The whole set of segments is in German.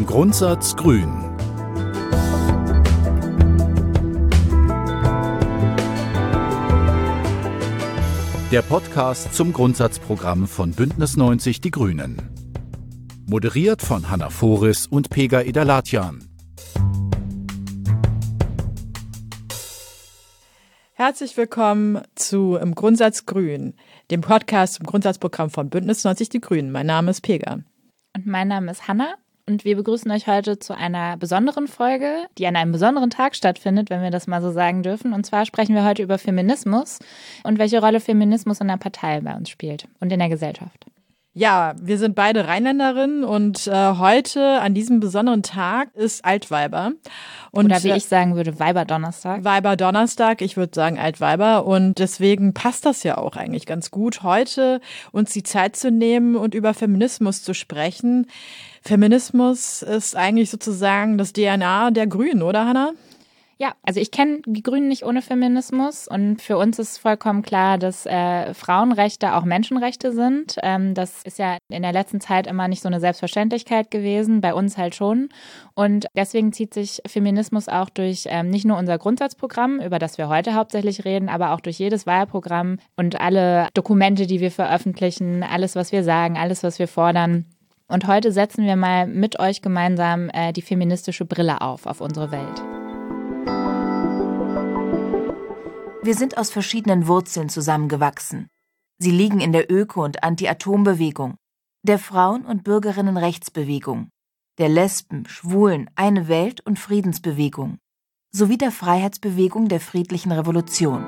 Grundsatz Grün. Der Podcast zum Grundsatzprogramm von Bündnis 90 Die Grünen. Moderiert von Hanna Foris und Pega Idalatjan. Herzlich willkommen zu Im Grundsatz Grün, dem Podcast zum Grundsatzprogramm von Bündnis 90 Die Grünen. Mein Name ist Pega. Und mein Name ist Hanna und wir begrüßen euch heute zu einer besonderen Folge, die an einem besonderen Tag stattfindet, wenn wir das mal so sagen dürfen. Und zwar sprechen wir heute über Feminismus und welche Rolle Feminismus in der Partei bei uns spielt und in der Gesellschaft. Ja, wir sind beide Rheinländerinnen und heute an diesem besonderen Tag ist Altweiber. Und, oder wie ich sagen würde, Weiberdonnerstag. Weiberdonnerstag, ich würde sagen Altweiber. Und deswegen passt das ja auch eigentlich ganz gut, heute uns die Zeit zu nehmen und über Feminismus zu sprechen. Feminismus ist eigentlich sozusagen das DNA der Grünen, oder Hanna? Ja, also ich kenne die Grünen nicht ohne Feminismus und für uns ist vollkommen klar, dass Frauenrechte auch Menschenrechte sind. Das ist ja in der letzten Zeit immer nicht so eine Selbstverständlichkeit gewesen, bei uns halt schon. Und deswegen zieht sich Feminismus auch durch nicht nur unser Grundsatzprogramm, über das wir heute hauptsächlich reden, aber auch durch jedes Wahlprogramm und alle Dokumente, die wir veröffentlichen, alles, was wir sagen, alles, was wir fordern. Und heute setzen wir mal mit euch gemeinsam die feministische Brille auf unsere Welt. Wir sind aus verschiedenen Wurzeln zusammengewachsen. Sie liegen in der Öko- und Anti-Atom-Bewegung, der Frauen- und Bürgerinnenrechtsbewegung, der Lesben-, Schwulen-, Eine Welt- und Friedensbewegung sowie der Freiheitsbewegung der friedlichen Revolution.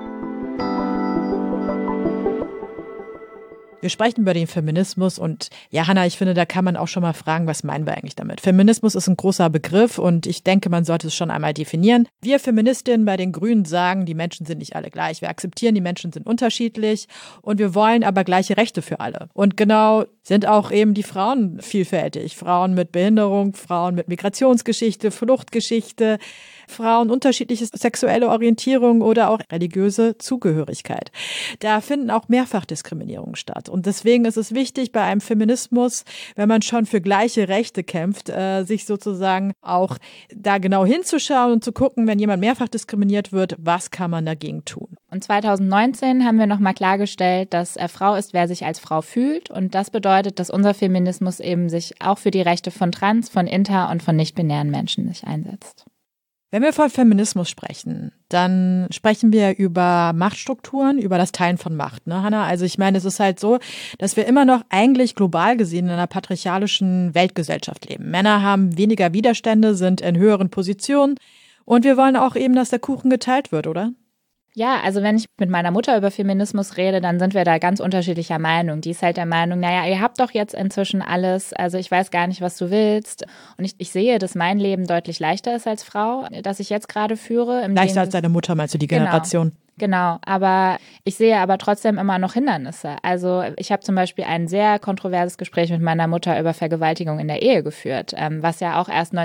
Wir sprechen über den Feminismus und ja, Hanna, ich finde, da kann man auch schon mal fragen, was meinen wir eigentlich damit? Feminismus ist ein großer Begriff und ich denke, man sollte es schon einmal definieren. Wir Feministinnen bei den Grünen sagen, die Menschen sind nicht alle gleich. Wir akzeptieren, die Menschen sind unterschiedlich und wir wollen aber gleiche Rechte für alle. Und genau sind auch eben die Frauen vielfältig. Frauen mit Behinderung, Frauen mit Migrationsgeschichte, Fluchtgeschichte, Frauen unterschiedliche sexuelle Orientierung oder auch religiöse Zugehörigkeit. Da finden auch Mehrfachdiskriminierungen statt. Und deswegen ist es wichtig bei einem Feminismus, wenn man schon für gleiche Rechte kämpft, sich sozusagen auch da genau hinzuschauen und zu gucken, wenn jemand mehrfach diskriminiert wird, was kann man dagegen tun? Und 2019 haben wir nochmal klargestellt, dass Frau ist, wer sich als Frau fühlt. Und das bedeutet, dass unser Feminismus eben sich auch für die Rechte von trans, von inter- und von nicht-binären Menschen sich einsetzt. Wenn wir von Feminismus sprechen, dann sprechen wir über Machtstrukturen, über das Teilen von Macht, ne, Hanna? Also ich meine, es ist halt so, dass wir immer noch eigentlich global gesehen in einer patriarchalischen Weltgesellschaft leben. Männer haben weniger Widerstände, sind in höheren Positionen und wir wollen auch eben, dass der Kuchen geteilt wird, oder? Ja, also wenn ich mit meiner Mutter über Feminismus rede, dann sind wir da ganz unterschiedlicher Meinung. Die ist halt der Meinung, naja, ihr habt doch jetzt inzwischen alles, also ich weiß gar nicht, was du willst. Und ich sehe, dass mein Leben deutlich leichter ist als Frau, das ich jetzt gerade führe. Leichter als deine Mutter, meinst du, die Generation? Genau, aber ich sehe aber trotzdem immer noch Hindernisse. Also ich habe zum Beispiel ein sehr kontroverses Gespräch mit meiner Mutter über Vergewaltigung in der Ehe geführt, was ja auch erst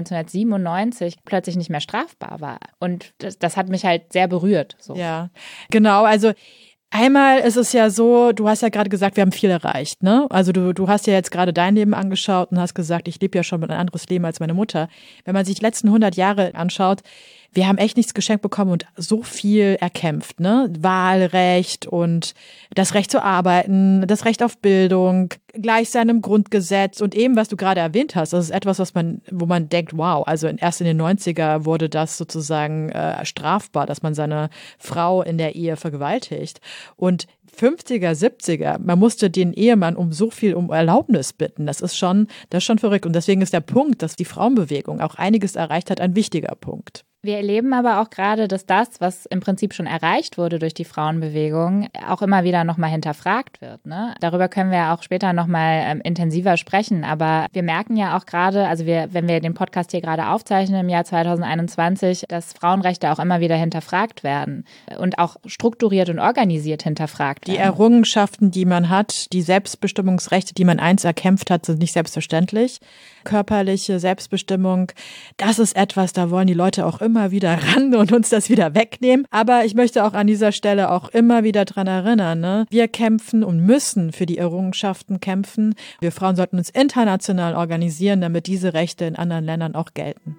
1997 plötzlich nicht mehr strafbar war. Und das hat mich halt sehr berührt. So. Ja, genau, also einmal ist es ja so, du hast ja gerade gesagt, wir haben viel erreicht, ne? Also du hast ja jetzt gerade dein Leben angeschaut und hast gesagt, ich lebe ja schon ein anderes Leben als meine Mutter. Wenn man sich die letzten 100 Jahre anschaut, wir haben echt nichts geschenkt bekommen und so viel erkämpft, ne? Wahlrecht und das Recht zu arbeiten, das Recht auf Bildung, Gleichsein im Grundgesetz und eben, was du gerade erwähnt hast, das ist etwas, wo man denkt, wow, also erst in den 90er wurde das sozusagen strafbar, dass man seine Frau in der Ehe vergewaltigt. Und 50er, 70er, man musste den Ehemann um Erlaubnis bitten. Das ist schon verrückt. Und deswegen ist der Punkt, dass die Frauenbewegung auch einiges erreicht hat, ein wichtiger Punkt. Wir erleben aber auch gerade, dass das, was im Prinzip schon erreicht wurde durch die Frauenbewegung, auch immer wieder nochmal hinterfragt wird. Ne? Darüber können wir auch später nochmal intensiver sprechen. Aber wir merken ja auch gerade, also wenn wir den Podcast hier gerade aufzeichnen im Jahr 2021, dass Frauenrechte auch immer wieder hinterfragt werden und auch strukturiert und organisiert hinterfragt werden. Die Errungenschaften, die man hat, die Selbstbestimmungsrechte, die man einst erkämpft hat, sind nicht selbstverständlich. Körperliche Selbstbestimmung, das ist etwas, da wollen die Leute auch immer wieder ran und uns das wieder wegnehmen. Aber ich möchte auch an dieser Stelle auch immer wieder dran erinnern, ne? Wir kämpfen und müssen für die Errungenschaften kämpfen. Wir Frauen sollten uns international organisieren, damit diese Rechte in anderen Ländern auch gelten.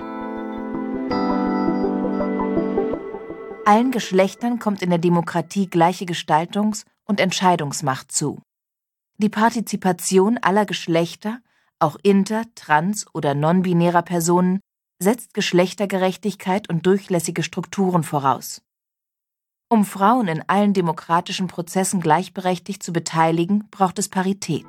Allen Geschlechtern kommt in der Demokratie gleiche Gestaltungs- und Entscheidungsmacht zu. Die Partizipation aller Geschlechter, auch inter-, trans- oder non-binärer Personen, setzt Geschlechtergerechtigkeit und durchlässige Strukturen voraus. Um Frauen in allen demokratischen Prozessen gleichberechtigt zu beteiligen, braucht es Parität.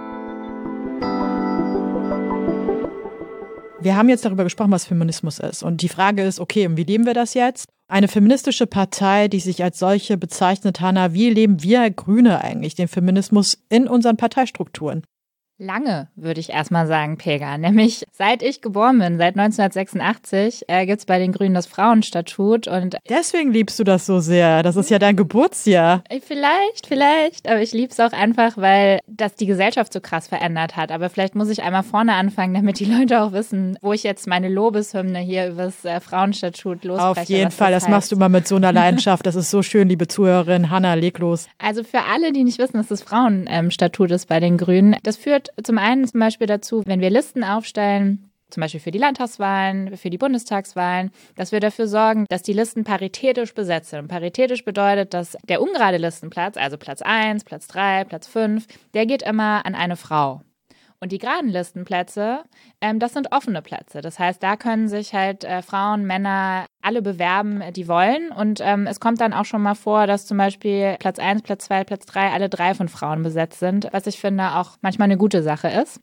Wir haben jetzt darüber gesprochen, was Feminismus ist. Und die Frage ist, okay, und wie leben wir das jetzt? Eine feministische Partei, die sich als solche bezeichnet, Hanna, wie leben wir Grüne eigentlich den Feminismus in unseren Parteistrukturen? Lange, würde ich erstmal sagen, Pega. Nämlich seit ich geboren bin, seit 1986, gibt's bei den Grünen das Frauenstatut. Und deswegen liebst du das so sehr. Das ist ja dein Geburtsjahr. Vielleicht. Aber ich lieb's auch einfach, weil das die Gesellschaft so krass verändert hat. Aber vielleicht muss ich einmal vorne anfangen, damit die Leute auch wissen, wo ich jetzt meine Lobeshymne hier übers Frauenstatut losspreche. Auf jeden Fall, das machst du immer mit so einer Leidenschaft. Das ist so schön, liebe Zuhörerin. Hanna, leg los. Also für alle, die nicht wissen, was das Frauenstatut ist bei den Grünen, das führt zum einen zum Beispiel dazu, wenn wir Listen aufstellen, zum Beispiel für die Landtagswahlen, für die Bundestagswahlen, dass wir dafür sorgen, dass die Listen paritätisch besetzt sind. Und paritätisch bedeutet, dass der ungerade Listenplatz, also Platz 1, Platz 3, Platz 5, der geht immer an eine Frau. Und die geraden Listenplätze, das sind offene Plätze. Das heißt, da können sich halt Frauen, Männer, alle bewerben, die wollen. Und es kommt dann auch schon mal vor, dass zum Beispiel Platz 1, Platz 2, Platz 3, alle 3 von Frauen besetzt sind, was ich finde auch manchmal eine gute Sache ist.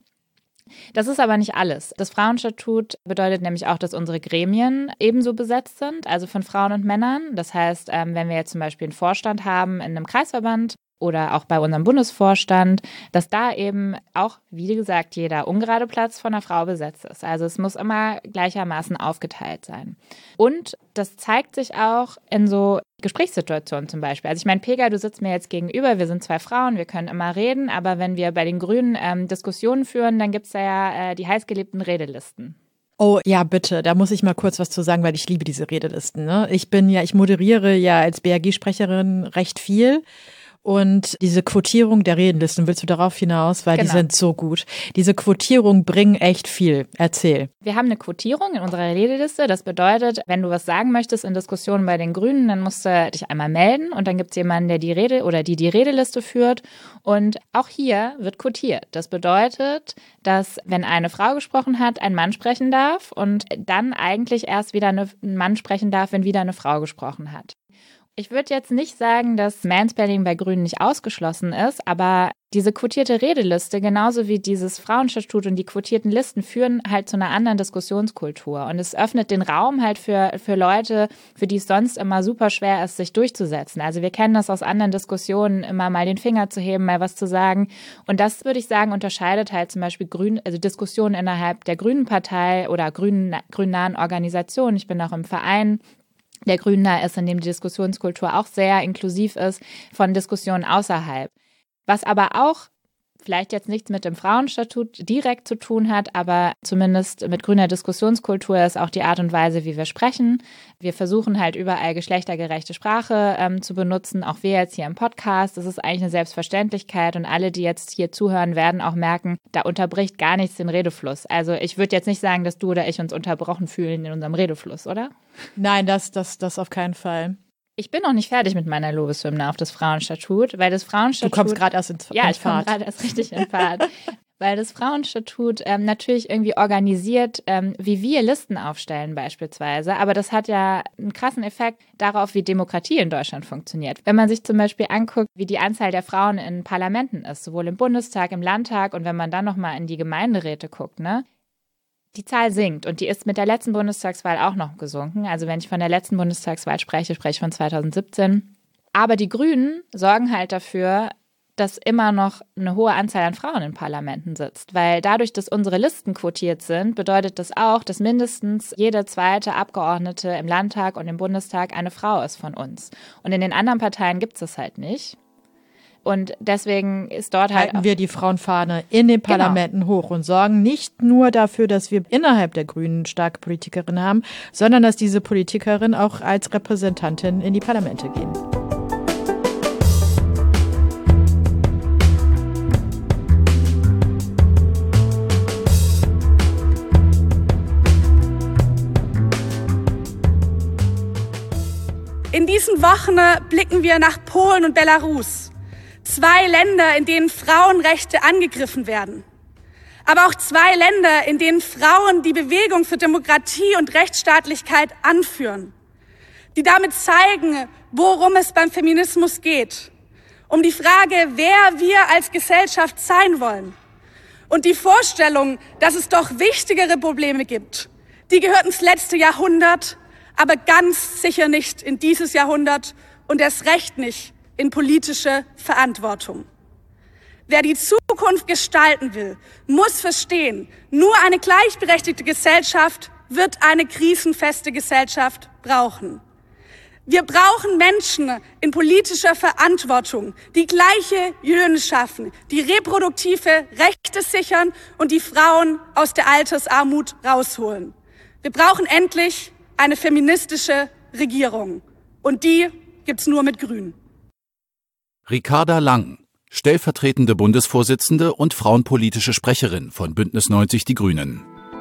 Das ist aber nicht alles. Das Frauenstatut bedeutet nämlich auch, dass unsere Gremien ebenso besetzt sind, also von Frauen und Männern. Das heißt, wenn wir jetzt zum Beispiel einen Vorstand haben in einem Kreisverband, oder auch bei unserem Bundesvorstand, dass da eben auch, wie gesagt, jeder ungerade Platz von einer Frau besetzt ist. Also es muss immer gleichermaßen aufgeteilt sein. Und das zeigt sich auch in so Gesprächssituationen zum Beispiel. Also ich meine, Pega, du sitzt mir jetzt gegenüber, wir sind 2 Frauen, wir können immer reden, aber wenn wir bei den Grünen Diskussionen führen, dann gibt es da ja die heißgeliebten Redelisten. Oh ja, bitte, da muss ich mal kurz was zu sagen, weil ich liebe diese Redelisten, ne? Ich moderiere ja als BRG-Sprecherin recht viel. Und diese Quotierung der Redenlisten, willst du darauf hinaus? Weil die sind so gut. Diese Quotierung bringen echt viel. Erzähl. Wir haben eine Quotierung in unserer Redeliste. Das bedeutet, wenn du was sagen möchtest in Diskussionen bei den Grünen, dann musst du dich einmal melden und dann gibt es jemanden, der die Rede oder die Redeliste führt. Und auch hier wird quotiert. Das bedeutet, dass wenn eine Frau gesprochen hat, ein Mann sprechen darf und dann eigentlich erst wieder ein Mann sprechen darf, wenn wieder eine Frau gesprochen hat. Ich würde jetzt nicht sagen, dass Mansplaining bei Grünen nicht ausgeschlossen ist, aber diese quotierte Redeliste, genauso wie dieses Frauenstatut und die quotierten Listen, führen halt zu einer anderen Diskussionskultur. Und es öffnet den Raum halt für Leute, für die es sonst immer super schwer ist, sich durchzusetzen. Also wir kennen das aus anderen Diskussionen, immer mal den Finger zu heben, mal was zu sagen. Und das, würde ich sagen, unterscheidet halt zum Beispiel also Diskussionen innerhalb der Grünen Partei oder grünnahen Organisationen. Ich bin auch im Verein, der Grüner ist, in dem die Diskussionskultur auch sehr inklusiv ist, von Diskussionen außerhalb. Was aber auch vielleicht jetzt nichts mit dem Frauenstatut direkt zu tun hat, aber zumindest mit grüner Diskussionskultur ist auch die Art und Weise, wie wir sprechen. Wir versuchen halt überall geschlechtergerechte Sprache zu benutzen, auch wir jetzt hier im Podcast. Das ist eigentlich eine Selbstverständlichkeit und alle, die jetzt hier zuhören, werden auch merken, da unterbricht gar nichts den Redefluss. Also ich würde jetzt nicht sagen, dass du oder ich uns unterbrochen fühlen in unserem Redefluss, oder? Nein, das auf keinen Fall. Ich bin noch nicht fertig mit meiner Lobeshymne auf das Frauenstatut, weil das Frauenstatut... Du kommst gerade erst in Fahrt. Ja, ich komme gerade erst richtig in Fahrt. Weil das Frauenstatut natürlich irgendwie organisiert, wie wir Listen aufstellen beispielsweise. Aber das hat ja einen krassen Effekt darauf, wie Demokratie in Deutschland funktioniert. Wenn man sich zum Beispiel anguckt, wie die Anzahl der Frauen in Parlamenten ist, sowohl im Bundestag, im Landtag und wenn man dann nochmal in die Gemeinderäte guckt, ne? Die Zahl sinkt und die ist mit der letzten Bundestagswahl auch noch gesunken. Also wenn ich von der letzten Bundestagswahl spreche, spreche ich von 2017. Aber die Grünen sorgen halt dafür, dass immer noch eine hohe Anzahl an Frauen in Parlamenten sitzt. Weil dadurch, dass unsere Listen quotiert sind, bedeutet das auch, dass mindestens jede zweite Abgeordnete im Landtag und im Bundestag eine Frau ist von uns. Und in den anderen Parteien gibt es das halt nicht. Und deswegen ist dort halt halten wir die Frauenfahne in den Parlamenten hoch und sorgen nicht nur dafür, dass wir innerhalb der Grünen starke Politikerinnen haben, sondern dass diese Politikerinnen auch als Repräsentantin in die Parlamente gehen. In diesen Wochen blicken wir nach Polen und Belarus. 2 Länder, in denen Frauenrechte angegriffen werden. Aber auch 2 Länder, in denen Frauen die Bewegung für Demokratie und Rechtsstaatlichkeit anführen. Die damit zeigen, worum es beim Feminismus geht. Um die Frage, wer wir als Gesellschaft sein wollen. Und die Vorstellung, dass es doch wichtigere Probleme gibt. Die gehörten ins letzte Jahrhundert, aber ganz sicher nicht in dieses Jahrhundert und erst recht nicht in politische Verantwortung. Wer die Zukunft gestalten will, muss verstehen, nur eine gleichberechtigte Gesellschaft wird eine krisenfeste Gesellschaft brauchen. Wir brauchen Menschen in politischer Verantwortung, die gleiche Löhne schaffen, die reproduktive Rechte sichern und die Frauen aus der Altersarmut rausholen. Wir brauchen endlich eine feministische Regierung. Und die gibt's nur mit Grünen. Ricarda Lang, stellvertretende Bundesvorsitzende und frauenpolitische Sprecherin von Bündnis 90 Die Grünen.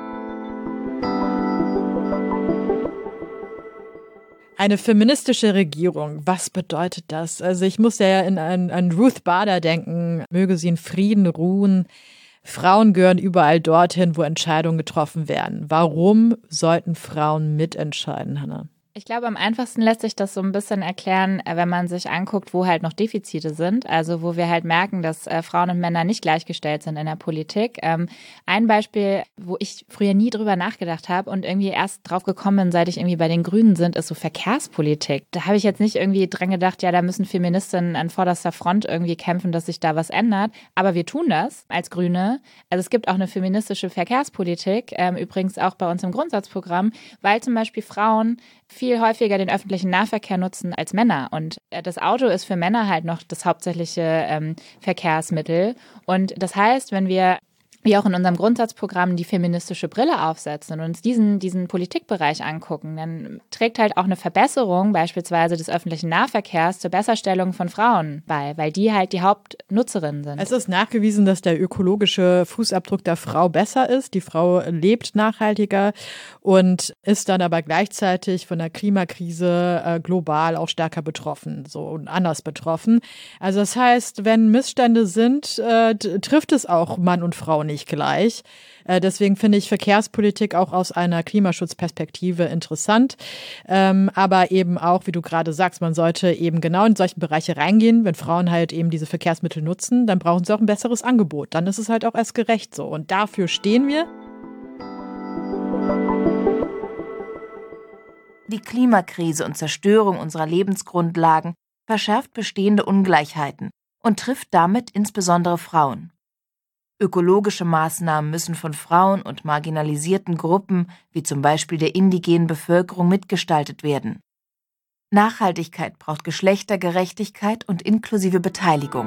Eine feministische Regierung, was bedeutet das? Also ich muss ja an Ruth Bader denken, möge sie in Frieden ruhen. Frauen gehören überall dorthin, wo Entscheidungen getroffen werden. Warum sollten Frauen mitentscheiden, Hannah? Ich glaube, am einfachsten lässt sich das so ein bisschen erklären, wenn man sich anguckt, wo halt noch Defizite sind. Also wo wir halt merken, dass Frauen und Männer nicht gleichgestellt sind in der Politik. Ein Beispiel, wo ich früher nie drüber nachgedacht habe und irgendwie erst drauf gekommen bin, seit ich irgendwie bei den Grünen sind, ist so Verkehrspolitik. Da habe ich jetzt nicht irgendwie dran gedacht, ja, da müssen Feministinnen an vorderster Front irgendwie kämpfen, dass sich da was ändert. Aber wir tun das als Grüne. Also es gibt auch eine feministische Verkehrspolitik, übrigens auch bei uns im Grundsatzprogramm, weil zum Beispiel Frauen viel häufiger den öffentlichen Nahverkehr nutzen als Männer. Und das Auto ist für Männer halt noch das hauptsächliche Verkehrsmittel. Und das heißt, wenn wir wie auch in unserem Grundsatzprogramm die feministische Brille aufsetzen und uns diesen Politikbereich angucken, dann trägt halt auch eine Verbesserung beispielsweise des öffentlichen Nahverkehrs zur Besserstellung von Frauen bei, weil die halt die Hauptnutzerinnen sind. Es ist nachgewiesen, dass der ökologische Fußabdruck der Frau besser ist. Die Frau lebt nachhaltiger und ist dann aber gleichzeitig von der Klimakrise global auch stärker betroffen, so und anders betroffen. Also das heißt, wenn Missstände sind, trifft es auch Mann und Frau nicht gleich. Deswegen finde ich Verkehrspolitik auch aus einer Klimaschutzperspektive interessant. Aber eben auch, wie du gerade sagst, man sollte eben genau in solchen Bereiche reingehen. Wenn Frauen halt eben diese Verkehrsmittel nutzen, dann brauchen sie auch ein besseres Angebot. Dann ist es halt auch erst gerecht so. Und dafür stehen wir. Die Klimakrise und Zerstörung unserer Lebensgrundlagen verschärft bestehende Ungleichheiten und trifft damit insbesondere Frauen. Ökologische Maßnahmen müssen von Frauen und marginalisierten Gruppen, wie zum Beispiel der indigenen Bevölkerung, mitgestaltet werden. Nachhaltigkeit braucht Geschlechtergerechtigkeit und inklusive Beteiligung.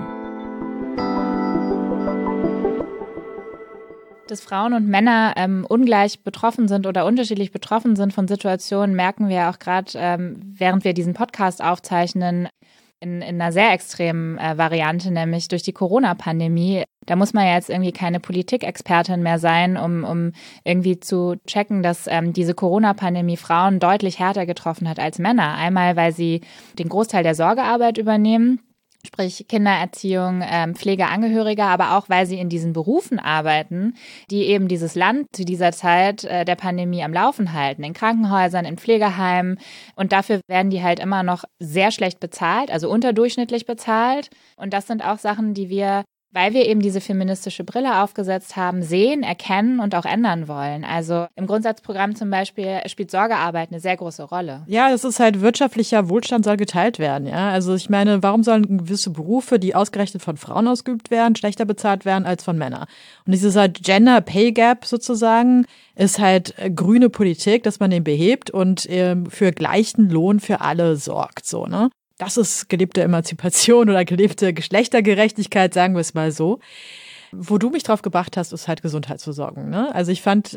Dass Frauen und Männer ungleich betroffen sind oder unterschiedlich betroffen sind von Situationen, merken wir auch gerade, während wir diesen Podcast aufzeichnen, in einer sehr extremen Variante, nämlich durch die Corona-Pandemie. Da muss man ja jetzt irgendwie keine Politikexpertin mehr sein, um irgendwie zu checken, dass diese Corona-Pandemie Frauen deutlich härter getroffen hat als Männer. Einmal, weil sie den Großteil der Sorgearbeit übernehmen, sprich Kindererziehung, Pflegeangehöriger, aber auch, weil sie in diesen Berufen arbeiten, die eben dieses Land zu dieser Zeit der Pandemie am Laufen halten, in Krankenhäusern, in Pflegeheimen. Und dafür werden die halt immer noch sehr schlecht bezahlt, also unterdurchschnittlich bezahlt. Und das sind auch Sachen, die wir, weil wir eben diese feministische Brille aufgesetzt haben, sehen, erkennen und auch ändern wollen. Also im Grundsatzprogramm zum Beispiel spielt Sorgearbeit eine sehr große Rolle. Ja, das ist halt wirtschaftlicher Wohlstand soll geteilt werden. Ja, also ich meine, warum sollen gewisse Berufe, die ausgerechnet von Frauen ausgeübt werden, schlechter bezahlt werden als von Männern? Und dieses halt Gender Pay Gap sozusagen ist halt grüne Politik, dass man den behebt und für gleichen Lohn für alle sorgt, so, ne? Das ist gelebte Emanzipation oder gelebte Geschlechtergerechtigkeit, sagen wir es mal so. Wo du mich drauf gebracht hast, ist halt Gesundheitsversorgung. Ne? Also ich fand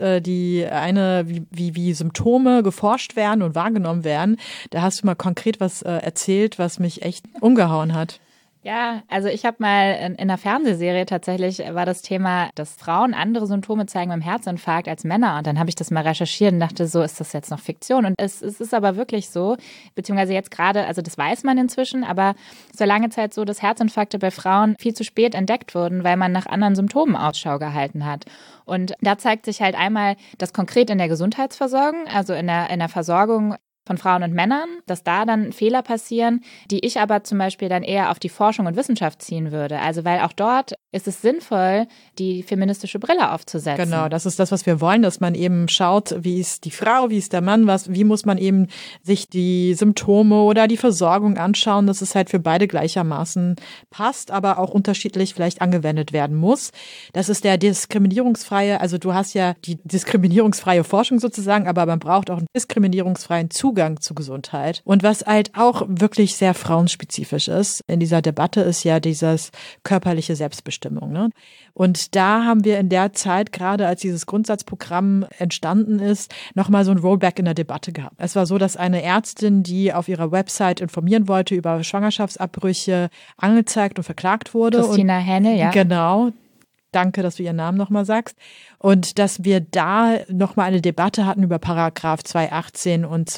wie Symptome geforscht werden und wahrgenommen werden, da hast du mal konkret was erzählt, was mich echt umgehauen hat. Ja, also ich habe mal in einer Fernsehserie tatsächlich war das Thema, dass Frauen andere Symptome zeigen beim Herzinfarkt als Männer. Und dann habe ich das mal recherchiert und dachte, so ist das jetzt noch Fiktion. Und es ist aber wirklich so, beziehungsweise jetzt gerade, also das weiß man inzwischen, aber es war lange Zeit so, dass Herzinfarkte bei Frauen viel zu spät entdeckt wurden, weil man nach anderen Symptomen Ausschau gehalten hat. Und da zeigt sich halt einmal das konkret in der Gesundheitsversorgung, also in der Versorgung von Frauen und Männern, dass da dann Fehler passieren, die ich aber zum Beispiel dann eher auf die Forschung und Wissenschaft ziehen würde. Also weil auch dort ist es sinnvoll, die feministische Brille aufzusetzen. Genau, das ist das, was wir wollen, dass man eben schaut, wie ist die Frau, wie ist der Mann, wie muss man eben sich die Symptome oder die Versorgung anschauen, dass es halt für beide gleichermaßen passt, aber auch unterschiedlich vielleicht angewendet werden muss. Das ist der diskriminierungsfreie, also du hast ja die diskriminierungsfreie Forschung sozusagen, aber man braucht auch einen diskriminierungsfreien Zugang zu Gesundheit. Und was halt auch wirklich sehr frauenspezifisch ist in dieser Debatte, ist ja dieses körperliche Selbstbestimmung. Ne? Und da haben wir in der Zeit, gerade als dieses Grundsatzprogramm entstanden ist, nochmal so ein Rollback in der Debatte gehabt. Es war so, dass eine Ärztin, die auf ihrer Website informieren wollte über Schwangerschaftsabbrüche, angezeigt und verklagt wurde. Christina Hähnel, ja. Genau. Danke, dass du ihren Namen nochmal sagst. Und dass wir da nochmal eine Debatte hatten über Paragraph 218 und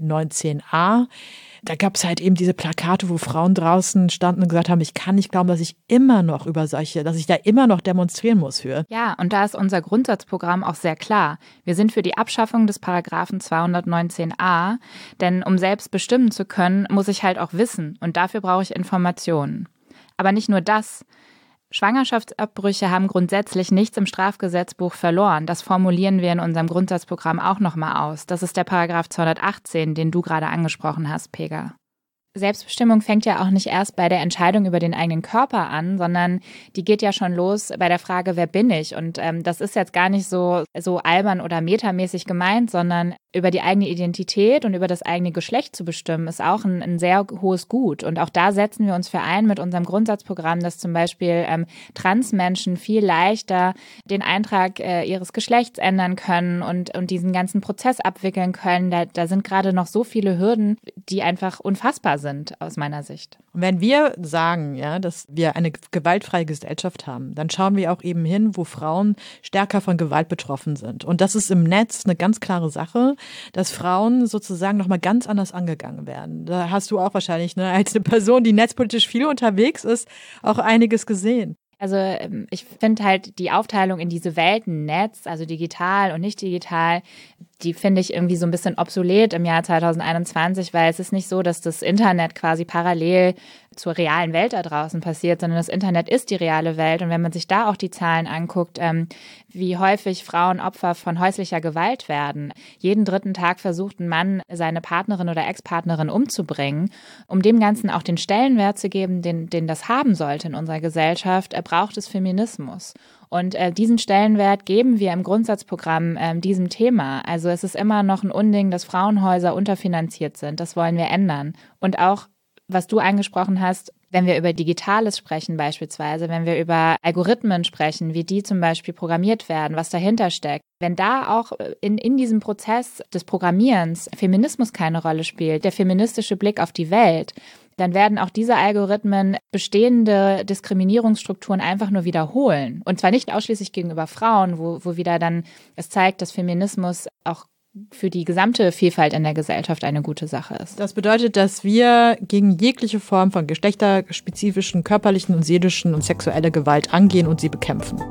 219a. Da gab es halt eben diese Plakate, wo Frauen draußen standen und gesagt haben, ich kann nicht glauben, dass ich da immer noch demonstrieren muss für. Ja, und da ist unser Grundsatzprogramm auch sehr klar. Wir sind für die Abschaffung des Paragraphen 219a, denn um selbst bestimmen zu können, muss ich halt auch wissen und dafür brauche ich Informationen. Aber nicht nur das. Schwangerschaftsabbrüche haben grundsätzlich nichts im Strafgesetzbuch verloren. Das formulieren wir in unserem Grundsatzprogramm auch nochmal aus. Das ist der Paragraph 218, den du gerade angesprochen hast, Pega. Selbstbestimmung fängt ja auch nicht erst bei der Entscheidung über den eigenen Körper an, sondern die geht ja schon los bei der Frage, wer bin ich? Und das ist jetzt gar nicht so albern oder metamäßig gemeint, sondern über die eigene Identität und über das eigene Geschlecht zu bestimmen, ist auch ein sehr hohes Gut. Und auch da setzen wir uns für ein mit unserem Grundsatzprogramm, dass zum Beispiel Transmenschen viel leichter den Eintrag ihres Geschlechts ändern können und diesen ganzen Prozess abwickeln können. Da sind gerade noch so viele Hürden, die einfach unfassbar sind aus meiner Sicht. Und wenn wir sagen, ja, dass wir eine gewaltfreie Gesellschaft haben, dann schauen wir auch eben hin, wo Frauen stärker von Gewalt betroffen sind. Und das ist im Netz eine ganz klare Sache, dass Frauen sozusagen nochmal ganz anders angegangen werden. Da hast du auch wahrscheinlich, ne, als eine Person, die netzpolitisch viel unterwegs ist, auch einiges gesehen. Also ich finde halt die Aufteilung in diese Welten, Netz, also digital und nicht digital, die finde ich irgendwie so ein bisschen obsolet im Jahr 2021, weil es ist nicht so, dass das Internet quasi parallel zur realen Welt da draußen passiert, sondern das Internet ist die reale Welt. Und wenn man sich da auch die Zahlen anguckt, wie häufig Frauen Opfer von häuslicher Gewalt werden. Jeden 3. Tag versucht ein Mann, seine Partnerin oder Ex-Partnerin umzubringen. Um dem Ganzen auch den Stellenwert zu geben, den das haben sollte in unserer Gesellschaft, braucht es Feminismus. Und diesen Stellenwert geben wir im Grundsatzprogramm diesem Thema. Also es ist immer noch ein Unding, dass Frauenhäuser unterfinanziert sind. Das wollen wir ändern. Und auch, was du angesprochen hast, wenn wir über Digitales sprechen beispielsweise, wenn wir über Algorithmen sprechen, wie die zum Beispiel programmiert werden, was dahinter steckt. Wenn da auch in diesem Prozess des Programmierens Feminismus keine Rolle spielt, der feministische Blick auf die Welt, dann werden auch diese Algorithmen bestehende Diskriminierungsstrukturen einfach nur wiederholen. Und zwar nicht ausschließlich gegenüber Frauen, wo wieder dann es zeigt, dass Feminismus auch für die gesamte Vielfalt in der Gesellschaft eine gute Sache ist. Das bedeutet, dass wir gegen jegliche Form von geschlechterspezifischen, körperlichen und seelischen und sexueller Gewalt angehen und sie bekämpfen.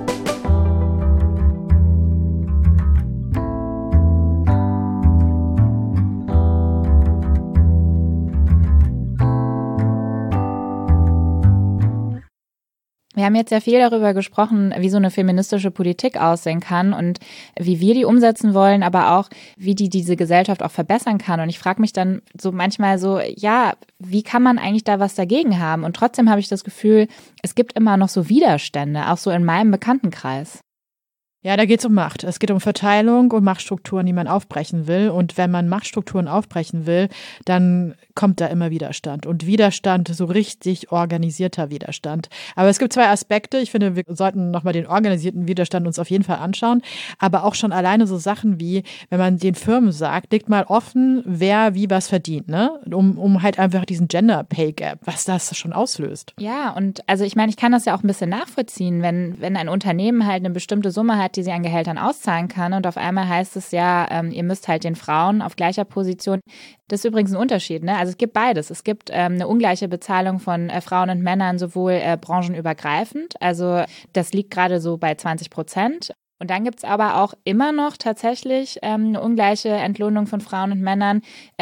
Wir haben jetzt sehr viel darüber gesprochen, wie so eine feministische Politik aussehen kann und wie wir die umsetzen wollen, aber auch, wie die diese Gesellschaft auch verbessern kann. Und ich frage mich dann so manchmal so, ja, wie kann man eigentlich da was dagegen haben? Und trotzdem habe ich das Gefühl, es gibt immer noch so Widerstände, auch so in meinem Bekanntenkreis. Ja, da geht es um Macht. Es geht um Verteilung und Machtstrukturen, die man aufbrechen will. Und wenn man Machtstrukturen aufbrechen will, dann kommt da immer Widerstand. Und Widerstand, so richtig organisierter Widerstand. Aber es gibt zwei Aspekte. Ich finde, wir sollten nochmal den organisierten Widerstand uns auf jeden Fall anschauen. Aber auch schon alleine so Sachen wie, wenn man den Firmen sagt, legt mal offen, wer wie was verdient, ne? Um halt einfach diesen Gender Pay Gap, was das schon auslöst. Ja, und also ich meine, ich kann das ja auch ein bisschen nachvollziehen, wenn ein Unternehmen halt eine bestimmte Summe hat, die sie an Gehältern auszahlen kann und auf einmal heißt es ja, ihr müsst halt den Frauen auf gleicher Position, das ist übrigens ein Unterschied, ne? Also es gibt beides. Es gibt eine ungleiche Bezahlung von Frauen und Männern, sowohl branchenübergreifend, also das liegt gerade so bei 20%. Und dann gibt's aber auch immer noch tatsächlich eine ungleiche Entlohnung von Frauen und Männern,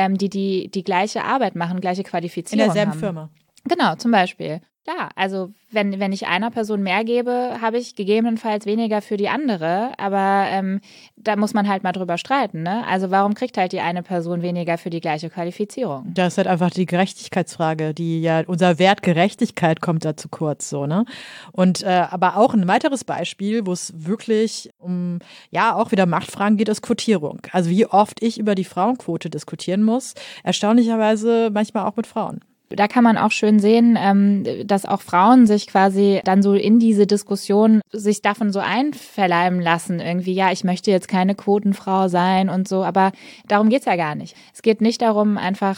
die gleiche Arbeit machen, gleiche Qualifizierung haben. In derselben Firma. Genau, zum Beispiel. Klar, also wenn ich einer Person mehr gebe, habe ich gegebenenfalls weniger für die andere, aber da muss man halt mal drüber streiten, ne? Also warum kriegt halt die eine Person weniger für die gleiche Qualifizierung? Das ist halt einfach die Gerechtigkeitsfrage, unser Wert Gerechtigkeit kommt da zu kurz, so, ne? Und aber auch ein weiteres Beispiel, wo es wirklich auch wieder Machtfragen geht, ist Quotierung. Also wie oft ich über die Frauenquote diskutieren muss, erstaunlicherweise manchmal auch mit Frauen. Da kann man auch schön sehen, dass auch Frauen sich quasi dann so in diese Diskussion sich davon so einverleiben lassen. Irgendwie, ja, ich möchte jetzt keine Quotenfrau sein und so, aber darum geht's ja gar nicht. Es geht nicht darum, einfach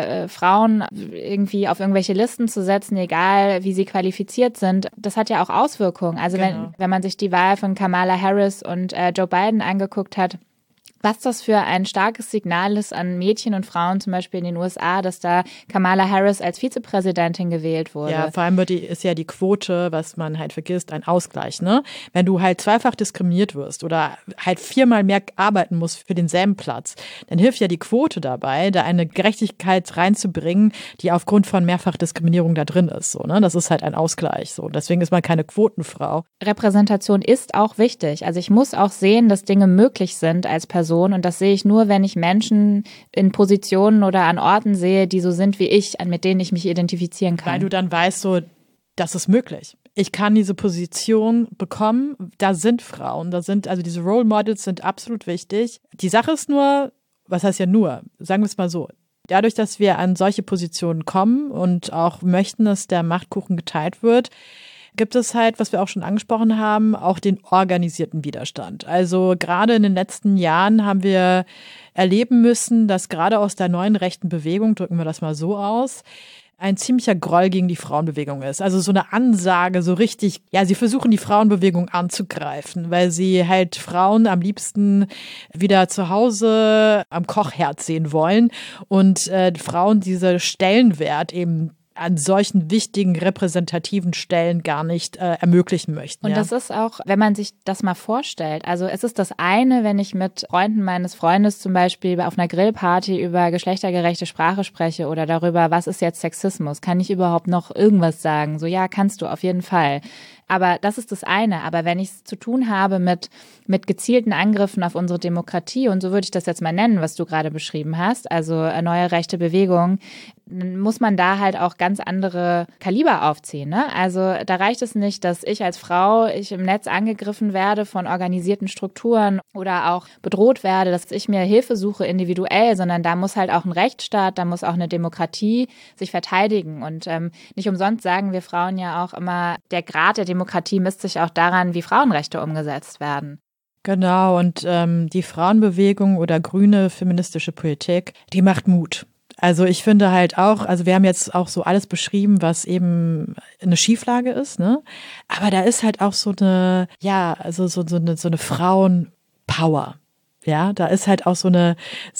Frauen irgendwie auf irgendwelche Listen zu setzen, egal wie sie qualifiziert sind. Das hat ja auch Auswirkungen. Also genau. wenn man sich die Wahl von Kamala Harris und Joe Biden angeguckt hat, was das für ein starkes Signal ist an Mädchen und Frauen, zum Beispiel in den USA, dass da Kamala Harris als Vizepräsidentin gewählt wurde. Ja, vor allem ist ja die Quote, was man halt vergisst, ein Ausgleich, ne? Wenn du halt zweifach diskriminiert wirst oder halt 4-mal mehr arbeiten musst für denselben Platz, dann hilft ja die Quote dabei, da eine Gerechtigkeit reinzubringen, die aufgrund von Mehrfachdiskriminierung da drin ist, so, ne? Das ist halt ein Ausgleich, so. Deswegen ist man keine Quotenfrau. Repräsentation ist auch wichtig. Also ich muss auch sehen, dass Dinge möglich sind als Person. Und das sehe ich nur, wenn ich Menschen in Positionen oder an Orten sehe, die so sind wie ich, mit denen ich mich identifizieren kann. Weil du dann weißt, so, das ist möglich. Ich kann diese Position bekommen. Da sind Frauen, also diese Role Models sind absolut wichtig. Die Sache ist nur, was heißt ja nur, sagen wir es mal so, dadurch, dass wir an solche Positionen kommen und auch möchten, dass der Machtkuchen geteilt wird, gibt es halt, was wir auch schon angesprochen haben, auch den organisierten Widerstand. Also gerade in den letzten Jahren haben wir erleben müssen, dass gerade aus der neuen rechten Bewegung, drücken wir das mal so aus, ein ziemlicher Groll gegen die Frauenbewegung ist. Also so eine Ansage, so richtig, ja, sie versuchen die Frauenbewegung anzugreifen, weil sie halt Frauen am liebsten wieder zu Hause am Kochherd sehen wollen und Frauen diese Stellenwert eben an solchen wichtigen repräsentativen Stellen gar nicht ermöglichen möchten. Und das ist auch, wenn man sich das mal vorstellt, also es ist das eine, wenn ich mit Freunden meines Freundes zum Beispiel auf einer Grillparty über geschlechtergerechte Sprache spreche oder darüber, was ist jetzt Sexismus, kann ich überhaupt noch irgendwas sagen? So, ja, kannst du auf jeden Fall. Aber das ist das eine. Aber wenn ich es zu tun habe mit gezielten Angriffen auf unsere Demokratie, und so würde ich das jetzt mal nennen, was du gerade beschrieben hast, also neue rechte Bewegung, muss man da halt auch ganz andere Kaliber aufziehen, ne? Also da reicht es nicht, dass ich als Frau im Netz angegriffen werde von organisierten Strukturen oder auch bedroht werde, dass ich mir Hilfe suche individuell, sondern da muss halt auch ein Rechtsstaat, da muss auch eine Demokratie sich verteidigen. Und nicht umsonst sagen wir Frauen ja auch immer, der Grad der Demokratie misst sich auch daran, wie Frauenrechte umgesetzt werden. Genau, und die Frauenbewegung oder grüne feministische Politik, die macht Mut. Also ich finde halt auch, also wir haben jetzt auch so alles beschrieben, was eben eine Schieflage ist, ne? Aber da ist halt auch so eine, ja, also so eine Frauenpower. Ja, da ist halt auch so ein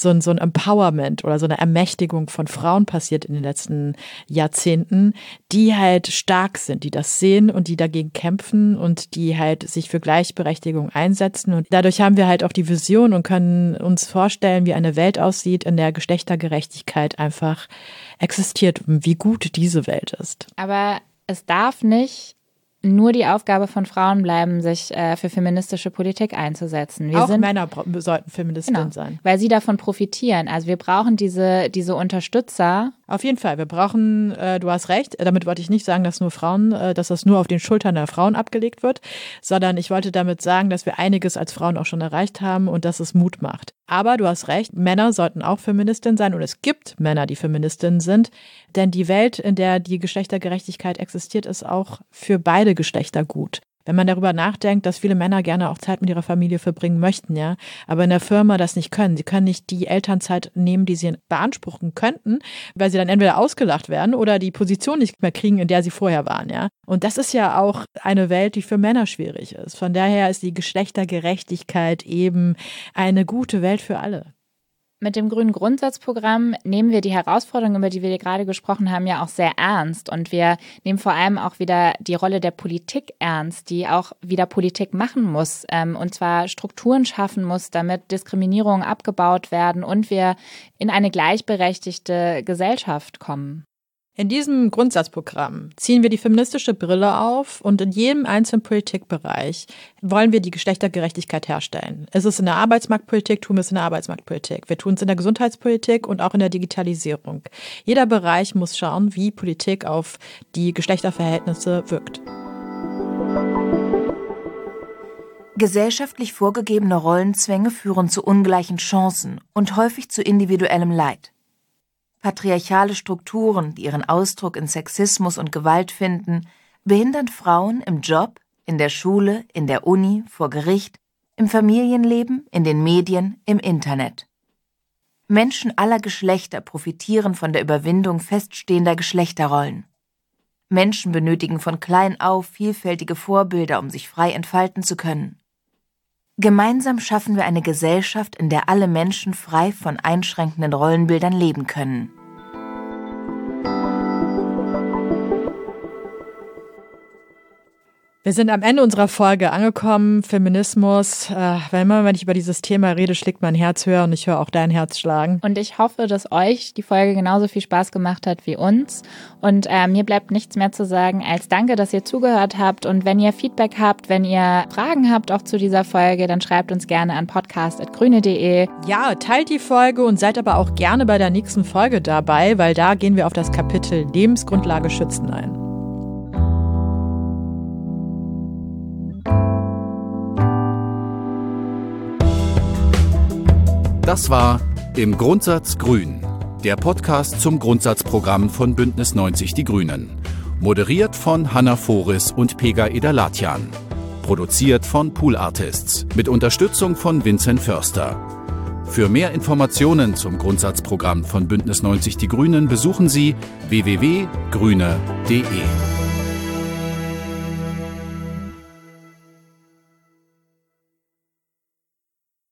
Empowerment oder so eine Ermächtigung von Frauen passiert in den letzten Jahrzehnten, die halt stark sind, die das sehen und die dagegen kämpfen und die halt sich für Gleichberechtigung einsetzen. Und dadurch haben wir halt auch die Vision und können uns vorstellen, wie eine Welt aussieht, in der Geschlechtergerechtigkeit einfach existiert und wie gut diese Welt ist. Aber es darf nicht nur die Aufgabe von Frauen bleiben, sich für feministische Politik einzusetzen. Auch Männer sollten Feministinnen sein. Weil sie davon profitieren. Also wir brauchen diese Unterstützer. Auf jeden Fall. Wir brauchen, du hast recht, damit wollte ich nicht sagen, dass das nur auf den Schultern der Frauen abgelegt wird, sondern ich wollte damit sagen, dass wir einiges als Frauen auch schon erreicht haben und dass es Mut macht. Aber du hast recht, Männer sollten auch Feministinnen sein und es gibt Männer, die Feministinnen sind, denn die Welt, in der die Geschlechtergerechtigkeit existiert, ist auch für beide Geschlechter gut. Wenn man darüber nachdenkt, dass viele Männer gerne auch Zeit mit ihrer Familie verbringen möchten, ja, aber in der Firma das nicht können. Sie können nicht die Elternzeit nehmen, die sie beanspruchen könnten, weil sie dann entweder ausgelacht werden oder die Position nicht mehr kriegen, in der sie vorher waren, ja. Und das ist ja auch eine Welt, die für Männer schwierig ist. Von daher ist die Geschlechtergerechtigkeit eben eine gute Welt für alle. Mit dem grünen Grundsatzprogramm nehmen wir die Herausforderungen, über die wir gerade gesprochen haben, ja auch sehr ernst. Und wir nehmen vor allem auch wieder die Rolle der Politik ernst, die auch wieder Politik machen muss. Und zwar Strukturen schaffen muss, damit Diskriminierungen abgebaut werden und wir in eine gleichberechtigte Gesellschaft kommen. In diesem Grundsatzprogramm ziehen wir die feministische Brille auf und in jedem einzelnen Politikbereich wollen wir die Geschlechtergerechtigkeit herstellen. Ist es in der Arbeitsmarktpolitik, tun wir es in der Arbeitsmarktpolitik. Wir tun es in der Gesundheitspolitik und auch in der Digitalisierung. Jeder Bereich muss schauen, wie Politik auf die Geschlechterverhältnisse wirkt. Gesellschaftlich vorgegebene Rollenzwänge führen zu ungleichen Chancen und häufig zu individuellem Leid. Patriarchale Strukturen, die ihren Ausdruck in Sexismus und Gewalt finden, behindern Frauen im Job, in der Schule, in der Uni, vor Gericht, im Familienleben, in den Medien, im Internet. Menschen aller Geschlechter profitieren von der Überwindung feststehender Geschlechterrollen. Menschen benötigen von klein auf vielfältige Vorbilder, um sich frei entfalten zu können. Gemeinsam schaffen wir eine Gesellschaft, in der alle Menschen frei von einschränkenden Rollenbildern leben können. Wir sind am Ende unserer Folge angekommen. Feminismus, wenn ich über dieses Thema rede, schlägt mein Herz höher und ich höre auch dein Herz schlagen. Und ich hoffe, dass euch die Folge genauso viel Spaß gemacht hat wie uns. Und mir bleibt nichts mehr zu sagen als danke, dass ihr zugehört habt. Und wenn ihr Feedback habt, wenn ihr Fragen habt auch zu dieser Folge, dann schreibt uns gerne an podcast@grüne.de. Ja, teilt die Folge und seid aber auch gerne bei der nächsten Folge dabei, weil da gehen wir auf das Kapitel Lebensgrundlage schützen ein. Das war Im Grundsatz Grün, der Podcast zum Grundsatzprogramm von Bündnis 90 Die Grünen. Moderiert von Hannah Foris und Pega Edalatyan. Produziert von Pool Artists mit Unterstützung von Vincent Förster. Für mehr Informationen zum Grundsatzprogramm von Bündnis 90 Die Grünen besuchen Sie www.grüne.de.